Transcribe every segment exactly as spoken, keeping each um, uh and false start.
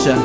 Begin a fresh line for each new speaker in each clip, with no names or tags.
Rocha.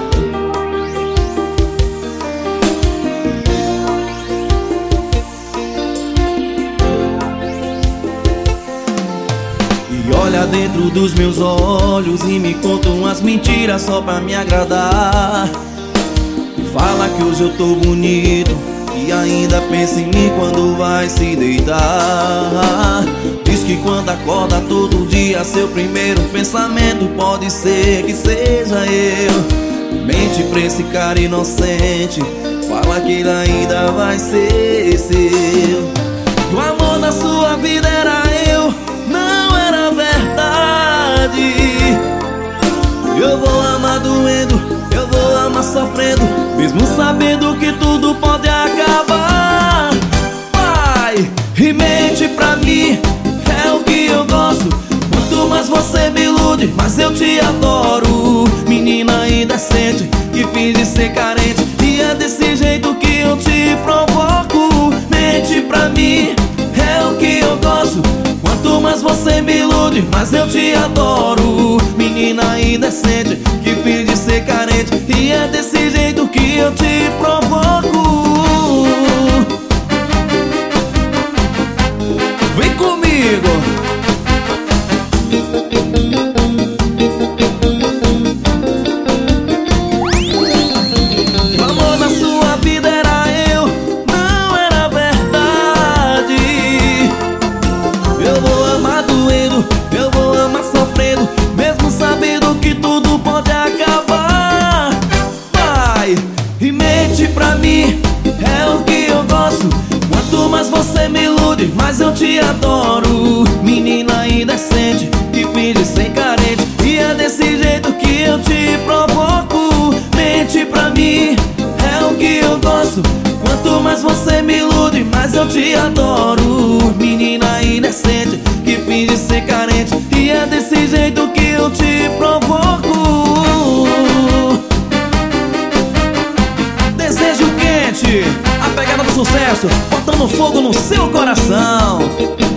E olha dentro dos meus olhos e me conta umas mentiras só pra me agradar. Fala que hoje eu tô bonito e ainda pensa em mim quando vai se deitar. Diz que quando acorda todo dia seu primeiro pensamento pode ser que seja eu. Mente pra esse cara inocente, fala que ele ainda vai ser seu. Que o amor da sua vida era eu, não era verdade. Eu vou amar doendo, eu vou amar sofrendo, mesmo sabendo que tudo pode acabar. Vai e mente pra mim, é o que eu gosto. Quanto mais você me ilude, mais eu te adoro. Menina indecente, que finge ser carente, e é desse jeito que eu te provoco. Mente pra mim, é o que eu gosto. Quanto mais você me ilude, mais eu te adoro. Menina indecente, que finge ser carente, e é desse jeito que eu te provoco. Vem comigo. O amor da sua vida era eu, não era verdade. Eu vou amar doendo, eu vou amar sofrendo, mesmo sabendo que tudo pode acabar. Vai e mente pra mim, é o que eu gosto. Quanto mais você me ilude, mais eu te adoro. Menina indecente, que finge ser carente, e é desse jeito que eu te provoco. Mente pra mim, é o que eu gosto. Quanto mais você me ilude, mais eu te adoro. Menina indecente, que finge ser carente, e é desse jeito que eu te provoco. Desejo quente, a pegada do sucesso, botando fogo no seu coração.